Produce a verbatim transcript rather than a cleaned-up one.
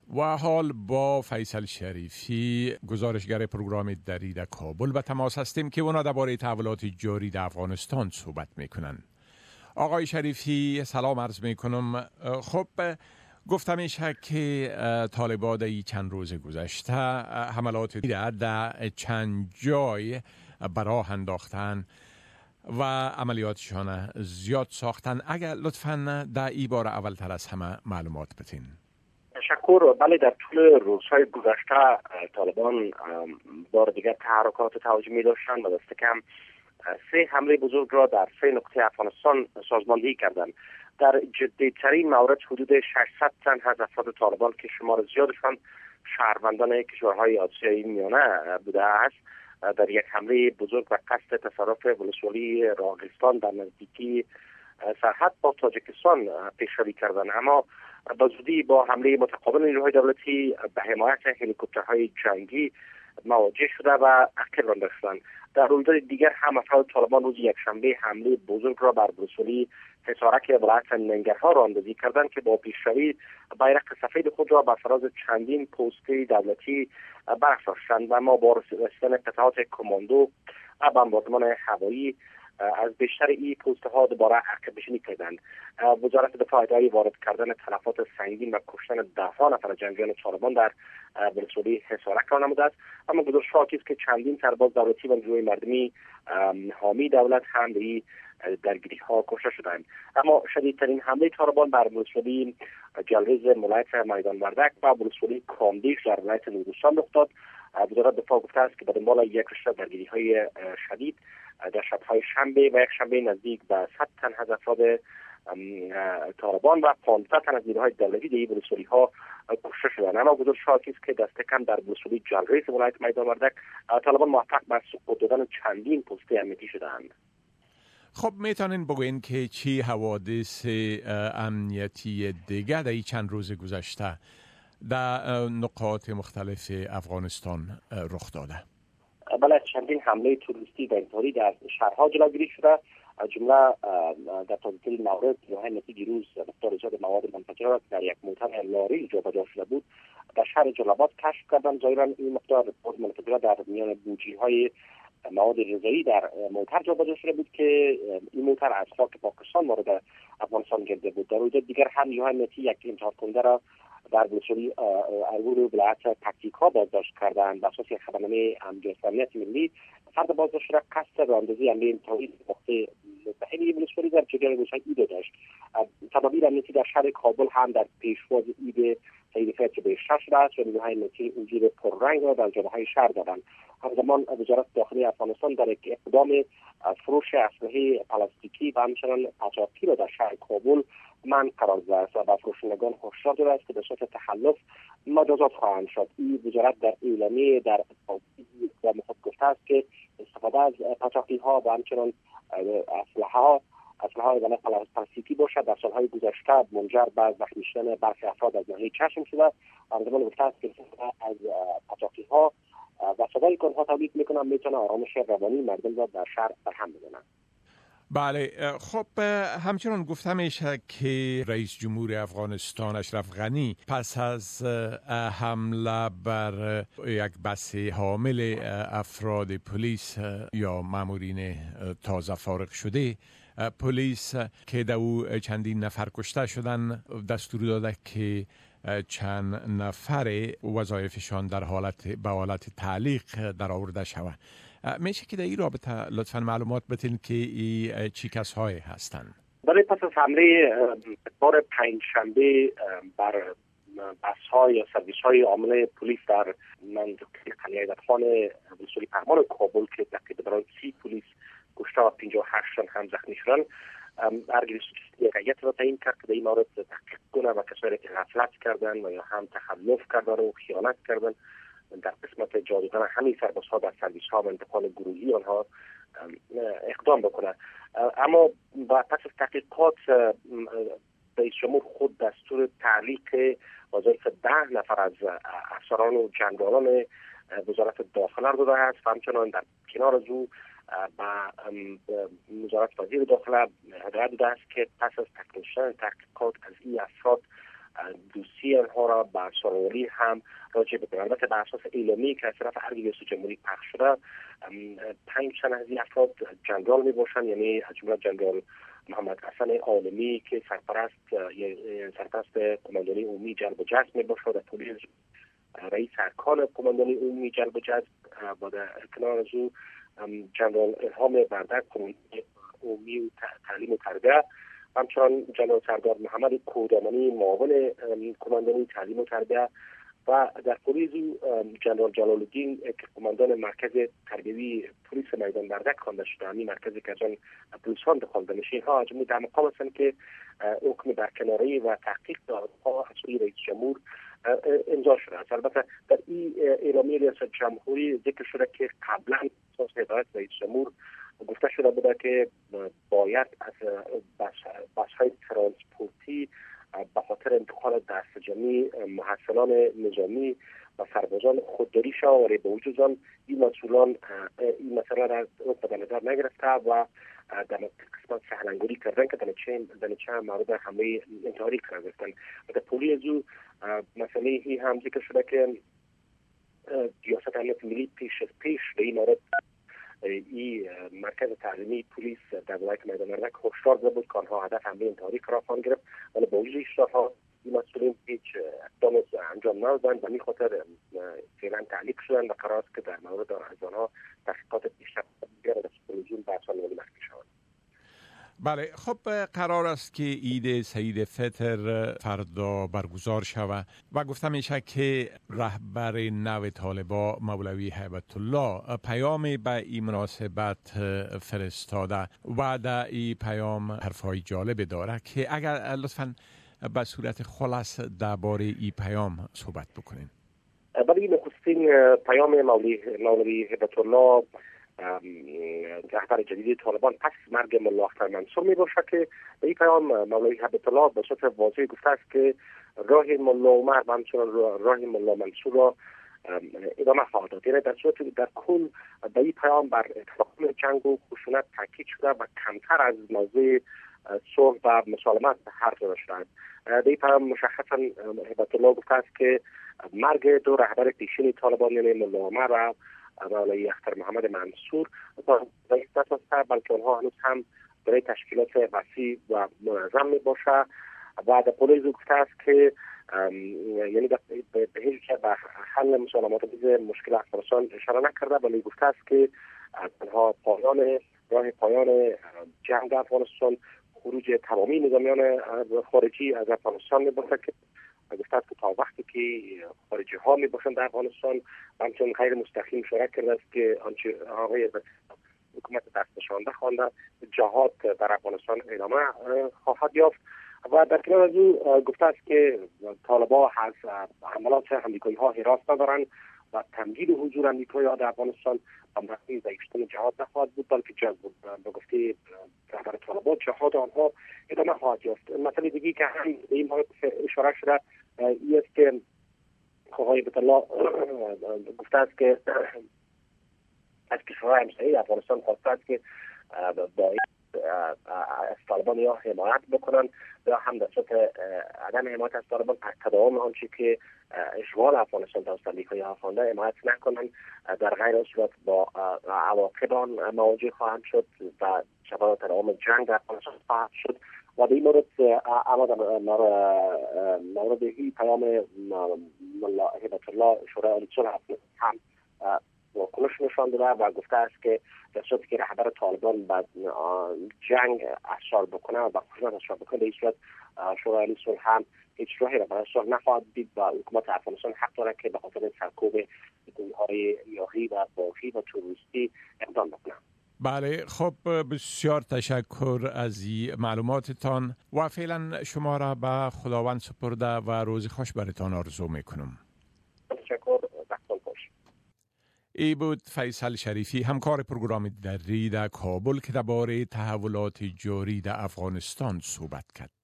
و حال با فیصل شریفی گزارشگر پروگرام دری در کابل به تماس هستیم که اونا درباره تحولات جاری در افغانستان صحبت میکنن. آقای شریفی سلام عرض میکنم. خب گفتم میشه که طالبان در چند روز گذشته حملات در چند جای براه انداختن و عملیاتشان زیاد ساختن. اگر لطفاً در این بار اولتر از همه معلومات بتین. تشکر. بله، در طول روزهای گذشته طالبان بار دیگر تحرکات تهاجمی داشتند و دست کم سه حمله بزرگ را در سه نقطه افغانستان سازماندهی کردند. در جدی‌ترین مورد حدود ششصد تن از افراد طالبان که شمار زیادشان شهروندان کشورهای آسیای میانه بوده است در یک حمله بزرگ و قصد تصرف ولسوالی راغستان در نزدیکی سرحد با تاجیکستان پیشروی کردند، اما با زودی با حمله متقابل نیروهای دولتی به حمایت هلیکوپترهای جنگی مواجه شده و اخیر رانده شدند. در روزهای دیگر هم افراد طالبان روز یکشنبه حمله بزرگ را بر ولسوالی حصارک ولایت ننگرهار راندازی کردند که با پیشروی بیرق سفید خود را بر فراز چندین پست دولتی برافراشتند و اما با رسیدن قطعات کماندو و بمباردمان هوایی از بیشتر این پست ها دوباره عقب نشینی کردند. وزارت دفاع ادعای وارد کردن تلفات سنگین و کشتن ده نفر جنگیان طالبان در ولسوالی حصارک را نموده است، اما گزارش ها است که چندین سرباز دولتی و نیروی مردمی حامی دولت هم به این درگیری ها کشته شدند. اما شدیدترین حمله طالبان بر ولسوالی جلریز ولایت میدان وردک و ولسوالی کامدیش در ولایت نورستان رخ داد. وزارت دفاع گفته است که به دنبال یک رشته درگیری های شدید در شب‌های شنبه و یک شنبه نزدیک به صد تن از افراد طالبان و پانزده تن از نیروهای دولتی در این ولسوالی‌ها کشته شدند. اما گزارش ها است که دست کم در ولسوالی جلریز ولایت میدان وردک طالبان موفق به سقوط دادن چندین پست امنیتی شدند. خب میتونین بگوین که چی حوادث امنیتی دیگر در این چند روز گذشته در نقاط مختلف افغانستان رخ داده؟ بله، چندین حمله توریستی و انتحاری در شهرها جلوگیری شده. از جمله در تازه‌ترین مورد نیروهای امنیتی دیروز مقدار زیاد مواد منفجره را در یک موتر لاری جابجا شده بود در شهر جلال‌آباد کشف کردند. ظاهراً این مقدار مواد منفجره در میان بوجی‌های مواد غذایی در موتر جابجا شده بود که این موتر از خاک پاکستان وارد افغانستان گرفته بود. در روز دیگر هم نیروهای امنیتی یک انتحار کننده را در ولسوالی ارور ولایت پکتیکا بازداشت کردند. بر اساس خبرنامه امنیت ملی فرد بازداشت را قصد راندازی حمله انتحاری نقطه متحدی ولسوالی در جریان روزهای عید داشت. تدابیر امنیتی در شهر کابل هم در پیشواز عید عید فطر به شش شده است و نیروهای امنیتی حضور پررنگ را در جاده های شهر دادند. همزمان وزارت داخلی افغانستان در یک اقدام فروش اسلحه پلاستیکی و همچنان قاچاقی را در شهر کابل منع قرار داده است و به فروشندگان هشدار داده است که به صورت تخلف مجازات خواهند شد. این وزارت در اعلامیه در مخاطب گفته است که استفاده از قاچاقی ها و همچنان اسلحه ها اسلحه های پلاستیکی باشد در سالهای گذشته منجر به زخمی شدن برخی افراد از ناحیه چشم شده. همزمان گفته است که از قاچاقی ها و صدایی که آنها تولید میکنن میتونه آرامش روانی مردم را در شهر برهم بزنند. بله، خب همچنان گفته میشه که رئیس جمهور افغانستان اشرف غنی پس از حمله بر یک بس حامل افراد پلیس یا مامورین تازه فارغ شده پلیس که در او چندین نفر کشته شدن دستور داده که چند نفر وظایفشان در حالت به حالت تعلیق در آورده شود. میشه که در این رابطه لطفاً معلومات بتین که ای چی کسایی هستند؟ برای پس از حمله بار پنجشنبه بر بس‌ها یا سرویس‌های عامل پلیس در منطقه قلعه ایدرخان ولسوالی پغمان کابل که تقریبا برای سی پلیس کشته و پنجاه و هشت تن هم زخمی شدند، ارگلیس یک هیئت را تعیین کرد که در این مورد تحقیق کنه و کسایی که غفلت کردن و یا هم تخلف کردن و خیانت کردن در قسمت جا دادن همین سربازها در سرویس‌ها و انتقال گروهی آنها اقدام بکنه. اما پس از تحقیقات رئیس جمهور خود دستور تعلیق وظایف ده نفر از افسران و جنرالان وزارت داخله را داده است و همچنان در کنار از او با وزارت وزیر داخله هدایت داده است که پس از تکمیل شدن تحقیقات از این افراد دوستی آنها را به سرانولی هم راجع بکنند. البته بر اساس اعلامیه‌ای که از طرف ارگ ریاست جمهوری پخش شده، پنج تن از این افراد جنرال می باشند، یعنی از جمله جنرال محمد حسن عالمی که سرپرست سرپرست کماندانی عمومی جلب و جذب می باشد، در پلیس رئیس ارکان کماندانی عمومی جلب و جذب و در کنار از او جنرال الهام بردک کماندانی عمومی و تعلیم و تربیت، همچنان جنرال سردار محمد کودامانی معاون کماندانی تعلیم و تربیت و در پلیس جنرال جلال الدین که کماندان مرکز تربیوی پلیس میدان بردک خوانده شده، همین مرکزی که از آن پلیسان خوانده میشه، اینها از جمله در مقام هستند که حکم برکناری و تحقیق آنها از سوی رئیس جمهور امضا شده است. البته در این اعلامیه ریاست جمهوری ذکر شده که قبلا اساس هدایت رئیس جمهور گفته شده بوده که باید از بس‌های ترانسپورتی به خاطر انتقال دستجمعی محصلان نظامی و سربازان خودداری شود، ولی با وجود آن این مسئولان این مسئله را به نظر نگرفته و در قسمت سهلنگاری کردن که در چند مورد همه انتحاری کردن. و در پولی از او مسئله این هم ذکر شده که ریاست امنیت ملی پیش از پیش به این مورد این مرکز تعلیمی پلیس در ولایت میدان بردک هشدار داده بود که آنها هدف حمله انتحاری قرار خواهند گرفت، ولی با وجود هشدارها این مسئولین هیچ اقدام انجام ندادند و این خاطر فعلا تعلیق شدند و قرار است که در مورد از آنها تحقیقات بیشتر بیارد از پلیسون به سالمانی مخفی شوند. بله، خب قرار است که عید سعید فطر فردا برگزار شود و گفته میشه که رهبر نو طالبان مولوی هیبت الله پیامی به این مناسبت فرستاده و در این پیام حرفای جالب داره که اگر لطفاً به صورت خلاص درباره این پیام صحبت بکنین. برای نخستین پیام مولوی هیبت الله رهبر جدید طالبان پس مرگ ملا اختر منصور می باشد که به این پیام مولوی هیبت الله به صورت واضح گفته است که راه ملا عمر و همچنان راه ملا منصور را ادامه خواهد داد. یعنی در صورت در کل به این پیام بر تفاهم جنگ و خشونت تاکید شده و کمتر از موضوع صلح و مسالمت حرف زده شده. در این پیام مشخصا هیبت الله گفته است که مرگ دو رهبر پیشین طالبان یعنی ملا عمر و مولوی اختر محمد منصور تا بلکه آنها هنوز هم برای تشکیلات وسیع و منظم می باشه و در پولیس گفته است که یعنی به هیچ که به حل مسالمات مشکل افغانستان اشاره نکرده، ولی گفته است که تنها پایان راه پایان جنگ افغانستان خروج تمامی نظامیان خارجی از افغانستان می باشه که گفته است که تا وقتی که خارجی ها می باشند در افغانستان همچون غیر مستقیم اشاره کرده است که آنچه آقای حکومت دست نشانده خوانده جهاد در افغانستان ادامه خواهد یافت و در کنار از او گفته است که طالبان از حملات امریکایی ها هراس ندارند و تمدید حضور امریکایی ها در افغانستان به معنی ضعیفتن جهاد نخواهد بود، بلکه جنگ بود. به گفته رهبر طالبان جهاد آنها ادامه خواهد یافت. مسئله دیگری که هم به این مورد اشاره شده این است که آقای هیبت الله گفته است که از کشورهای همسایه افغانستان خواسته است که باید از طالبان یا حمایت بکنن یا هم در صورت عدم حمایت از طالبان از تداوم آنچه که اشغال افغانستان توسط امریکایی ها خوانده حمایت نکنن، در غیر صورت با عواقب آن مواجه خواهند شد و شبان تداوم جنگ در افغانستان خواهد شد. و در این مورد اما در مورد این پیام ملا هیبت الله شورای صلح هم واکنش نشان داده و گفته است که در صورتی که رهبر طالبان بعد جنگ اصرار بکنه و با خشونت اصرار بکنه، در این صورت شورای صلح هم هیچ راهی را برای صلح نخواهد دید و حکومت افغانستان حق دارد که به خاطر سرکوب گروه‌های یاغی و باغی و تروریستی اقدام بکنه. بله، خب بسیار تشکر از این معلوماتتان و فعلا شما را به خداوند سپرده و روز خوش برتان آرزو میکنم. تشکر. وقتتان خوش. ای بود فیصل شریفی، همکار پروگرام دری در کابل که درباره تحولات جاری در افغانستان صحبت کرد.